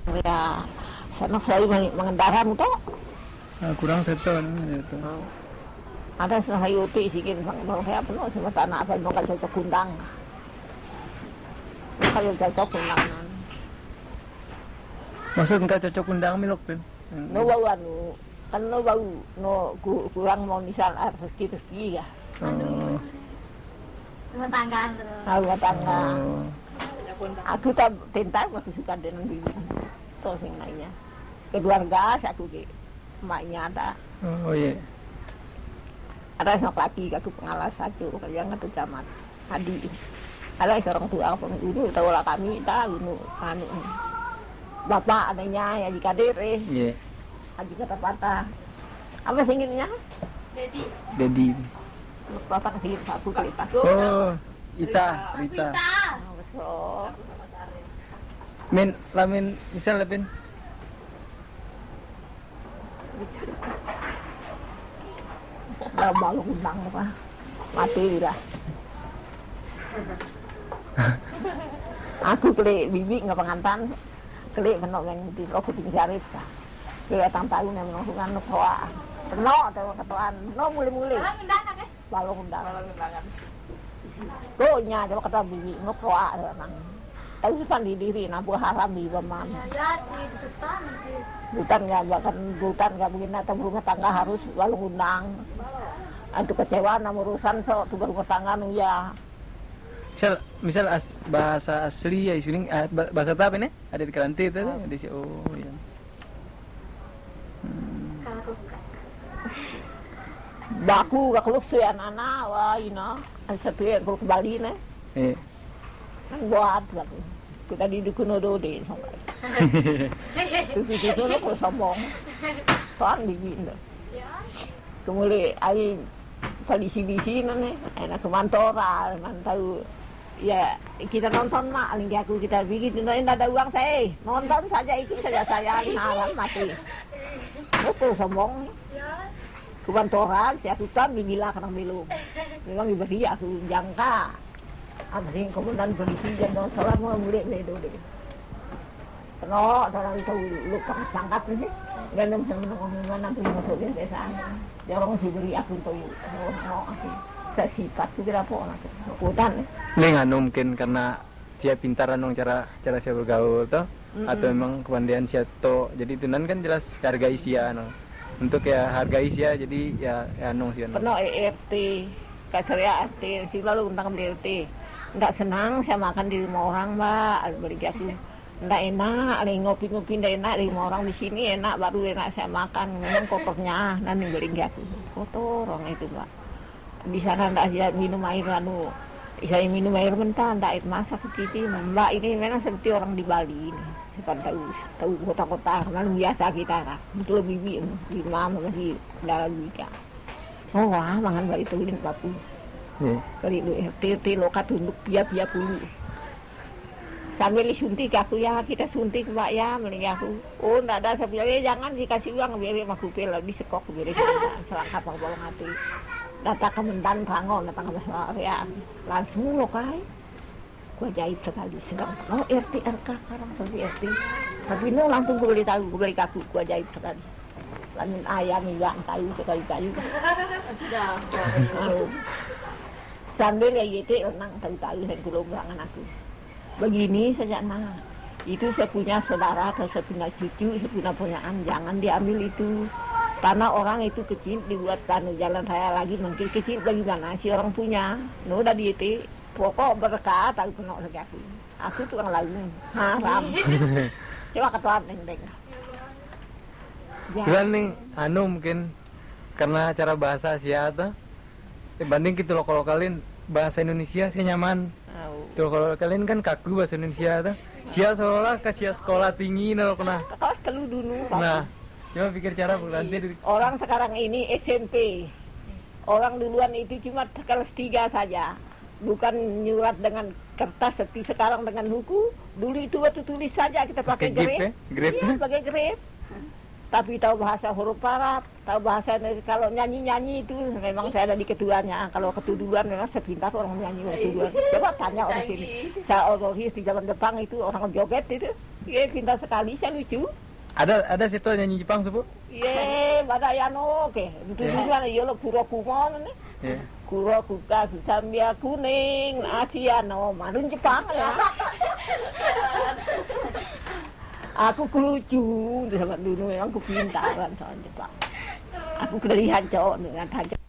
Ya, sana saya mengendara itu. Kurang seto itu. Ada sahayu ti sikit bang saya penuh sama tanah apa mau cocok kundang. Kalau cocok kundang. Maksud engkau cocok undang milok pin? No bau anu, kan no bau no kurang mau misal rezeki ya. Rumah tanggaan terus. Rumah tangga. Aku tak tentar waktu suka dengan bibi. Tuh sing lainnya. Keluarga aku ke emaknya ada. Oh iya. Ada anak laki aku pengalas aku yang atau camat Adi. Ada orang tua apa ini tahu lah kami tahu anu bapak adanya ya jika dere. Iya. Aji kata patah. Apa singgirnya? Dedi. Bapak singir satu kali pak. Oh, Rita. Oh, Min, lamin misal Pin. Balu undang apa? Mati lah. Aku kali bibi nggak pengantan, kali menok yang di rokok tinggi syarif. Kali tahu yang melakukan nukoa, tenok atau ketuaan, no muli. Balu undangan. Tuh nya coba kata bibi nukoa nang. Tahu susah di diri, nabu haram di bawah. Ya sih, ditutupan sih. Bukan nggak begini atau rumah tangga harus balu undang. Itu kecewa nama urusan so tuh rumah tangga nu ya. Misal bahasa asli ya isuning bahasa apa nih? Ada di Kelanti itu di si oh ya. Baku gak keluk sih anak-anak wah ina satu yang kalau kembali nih. Kan buat gitu. Kita di dukuno dode sampai. Itu lo kalau sombong. Soal digin. Kemudian ai kondisi nih enak kemantora mantau ya kita nonton mak lingki aku kita bikin tidak ada uang saya nonton saja ikut saja saya nalar mati itu sombong kemantoran saya tutan bibilah karena belum memang diberi aku jangka ada yang kemudian polisi jangan salah mau mulai itu deh kalau orang itu lupa pangkat nih dan ngomong nanti masuk ke desa dia orang sih beri aku tuh mau aku saya sifat tuh kira apa orang hutan ini nggak mungkin karena dia pintar anong cara saya bergaul tuh atau memang kepandian dia to jadi tunan kan jelas harga isia no untuk ya harga isia jadi ya anong sih penuh ERT kasarnya ERT sih lalu undang ERT nggak senang saya makan di rumah orang mbak beri aku nggak enak, lagi ngopi-ngopi nggak enak di rumah orang di sini enak baru enak saya makan memang kotornya nanti beli aku kotor orang itu mbak di sana nggak ada minum air lalu saya minum air mentah nggak air masak seperti mbak ini memang seperti orang di Bali ini seperti tahu kota-kota lalu biasa kita lah betul bibi di mama lagi dalam juga oh wah mangan mbak itu lin papu kali itu RT lokat untuk pia pulu sambil disuntik aku ya kita suntik mbak ya mending aku oh enggak ada saya bilang jangan dikasih uang biar aku pel di sekok biar selangkap bawang hati datang ke mendan pangon datang ke ya langsung lo kai gua jahit sekali sedang RT RK sekarang seperti RT tapi no langsung gua beli tahu gua beli kaku gua jahit sekali lamin ayam juga kayu sekali kayu sambil ya gitu renang kayu dan kulobangan aku begini saja nah itu saya punya saudara atau saya punya cucu saya punya punyaan jangan diambil itu karena orang itu kecil dibuat jalan saya lagi mungkin kecil bagaimana si orang punya no udah dieti pokok berkah tahu penuh lagi aku tukang lagu haram coba ketuan neng Bukan nih anu mungkin karena cara bahasa Asia tuh dibanding kita lokalin bahasa Indonesia sih nyaman. Tuh kalau kalian kan kaku bahasa Indonesia tuh. Sia seolah ke sia sekolah tinggi nol kena. Kelas telu dulu. Nah, coba pikir cara nanti. Orang sekarang ini SMP. Orang duluan itu cuma kelas 3 saja. Bukan nyurat dengan kertas seperti sekarang dengan buku. Dulu itu waktu tulis saja kita pakai grip. Iya, pakai grip. Tapi tahu bahasa huruf Arab, tahu bahasa kalau nyanyi itu memang saya ada di keduanya. Kalau keduluan memang sepintar orang nyanyi keduluan. Coba tanya orang sini. Saya orang di zaman Jepang itu orang joget itu. Iya, pintar sekali, saya lucu. Ada situ nyanyi Jepang sepuh? Iya, badayano ke. Dulu ya lo kuro kumon nih. Iya. Kuro kuka kusambia kuning, asiano, marun Jepang ya. Aku lucu, zaman dulu memang aku pintaran soal Jepang. Aku kelihat cowok dengan tajam.